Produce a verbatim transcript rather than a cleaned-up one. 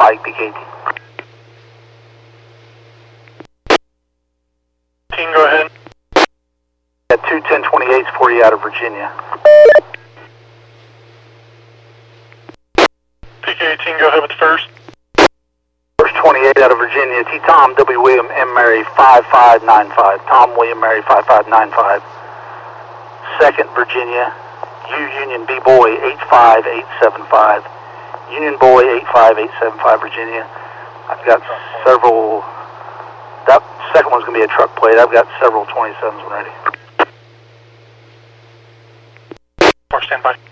Pike, P K eighteen. Go ahead. At two ten twenty-eight, forty out of Virginia. P K eighteen, go ahead with the first. First twenty-eight out of Virginia, T Tom, W William, M Mary, five five nine five. Tom William Mary, five five nine five. Second Virginia, U Union B Boy, eight five eight seven five. Union Boy, eight five eight seven five, Virginia. I've got several, that second one's going to be a truck plate. I've got several twenty-sevens ready. Four, stand by.